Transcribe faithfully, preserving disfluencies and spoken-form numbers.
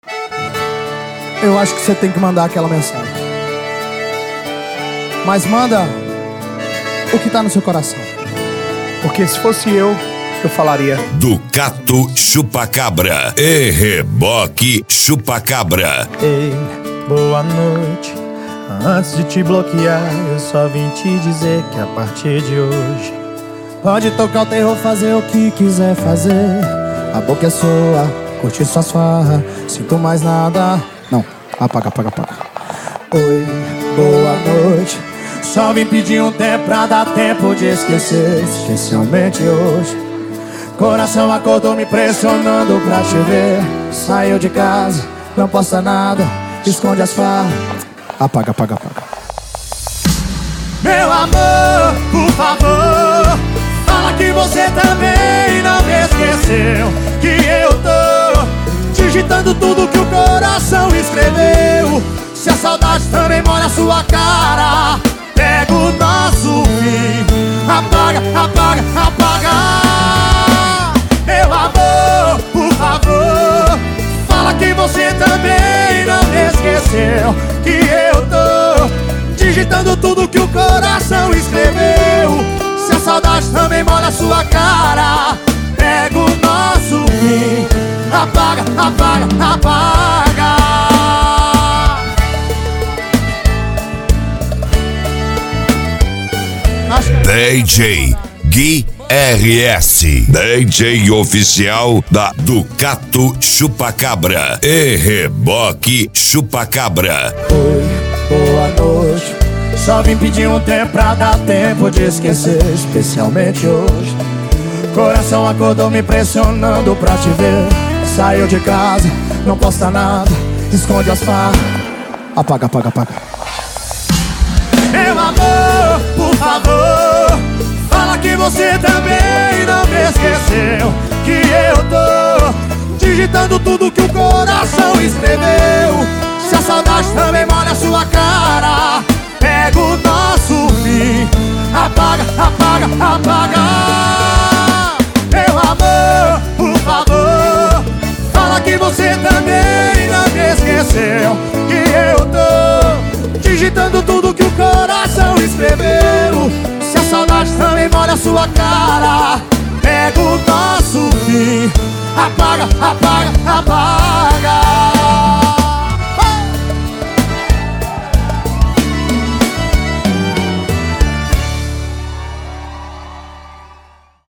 Eu acho que você tem que mandar aquela mensagem. Mas manda o que tá no seu coração. Porque se fosse eu, eu falaria: Ducato Chupacabra e Reboque Chupacabra. Ei, boa noite. Antes de te bloquear, eu só vim te dizer que a partir de hoje pode tocar o terror, fazer o que quiser fazer. A boca é sua, curtir suas farras. Sinto mais nada. Não, apaga, apaga, apaga. Oi, boa noite. Só vim pedir um tempo pra dar tempo de esquecer. Especialmente hoje. Coração acordou me pressionando pra te ver. Saiu de casa, não posta nada, esconde as farras. Apaga, apaga, apaga. Meu amor, por favor, fala que você também não me esqueceu. Que eu tô digitando tudo que o coração escreveu. Se a saudade também molha a sua cara, pega o nosso fim. Apaga, apaga, apaga. Meu amor, por favor, fala que você também não me esqueceu. Que eu tô digitando tudo que o coração escreveu. Se a saudade também molha a sua cara, pega o nosso fim. Apaga, apaga, apaga. D J Gui R S, D J oficial da Ducato Chupacabra e Reboque Chupacabra. Oi, boa noite. Só vim pedir um tempo pra dar tempo de esquecer. Especialmente hoje. Coração acordou me pressionando pra te ver. Saiu de casa, não posta nada, esconde as farras. Apaga, apaga, apaga. Meu amor, por favor, fala que você também não me esqueceu. Que eu tô digitando tudo que o coração escreveu. Se a saudade também molha a sua cara, pega o nosso fim. Apaga, apaga, apaga. Meu amor, por favor, fala que você também não me esqueceu. Que eu tô digitando tudo que o coração escreveu. Se a saudade também molha a sua cara, pega o nosso fim. Apaga, apaga, apaga.